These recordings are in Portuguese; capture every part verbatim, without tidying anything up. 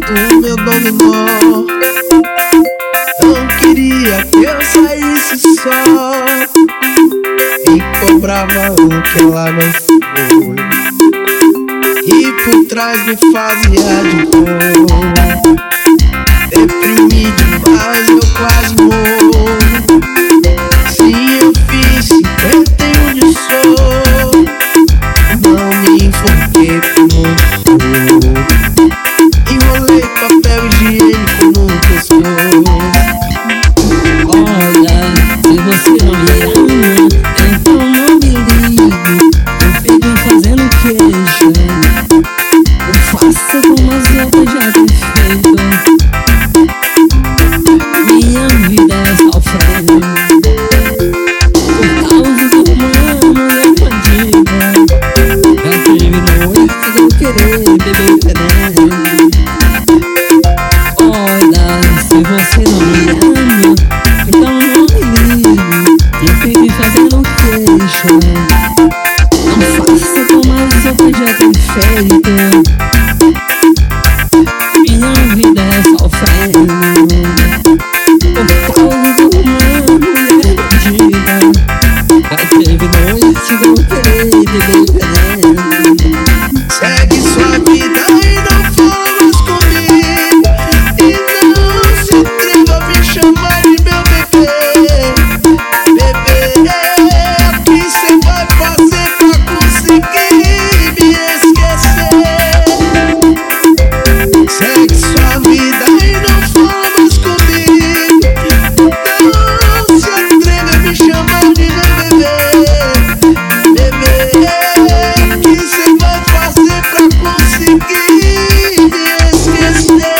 do meu dominó. Não queria que eu saísse só, e cobrava o que ela não foi, e por trás me fazia de bom. Deprimi demais, eu quase morro. Sim, eu fiz cinquenta e um de soro. Não me enfoquei como sou. Enrolei papel higiênico no pescoço. Olha, se você não me ama, então não me ligue. Eu fico fazendo queixa. Eu faço como as outras já têm feito. Minha vida é sofrendo por causa de uma mulher bandida. Já teve noites de eu querer beber veneno. Olha, se você não me ama, então não me ligue. Eu fico fazendo queixa. Não faça como as outras já têm feito. Minha vida é sofrendo por causa de uma mulher bandida. Já teve noite de eu querer beber veneno. Segue sua vida e não fala mais comigo. E não se atreva a me chamar de meu bebê. Bebê, o que cê vai fazer pra conseguir me esquecer? Segue sua vida e não fala mais comigo. Não se atreva a me chamar de meu bebê. Bebê, o que cê vai fazer pra conseguir me esquecer?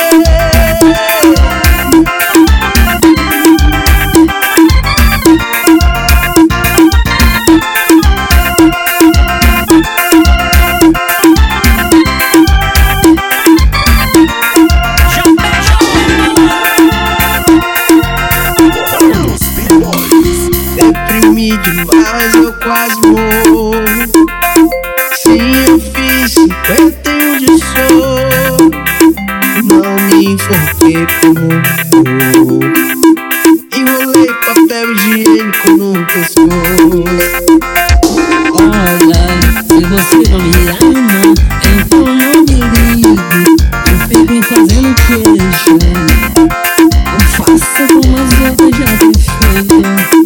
Deprimi demais, eu quase morro. Sim, eu fiz cinquenta e um de soro. Não me enfoquei como vou. Enrolei papel higiênico no pescoço. Olha, se você não me ama, então não me ligue. Eu fico fazendo queixa. Eu faço como as outras já têm feito.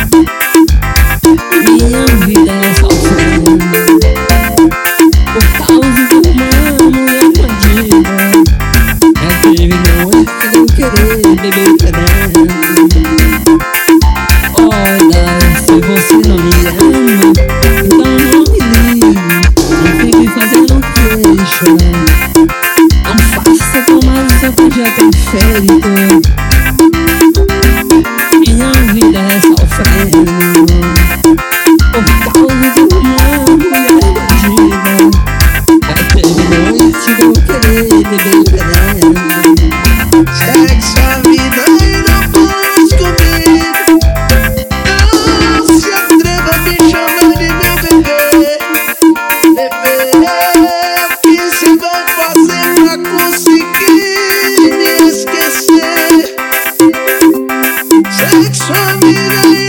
Minha vida é sofrendo por causa de uma mulher bandida. Já teve noite de eu querer beber veneno. Olha, se você não me ama, então não me ligue. Eu fico fazendo queixa. Não faça como as outras já têm feito. Minha vida é sofrendo por causa de uma mulher bandida. Já teve noite de eu querer beber veneno. Segue sua vida e não fala mais comigo. Não se atreva a me chamar de meu bebê. Bebê, o que cê vai fazer pra conseguir me esquecer? Segue sua vida e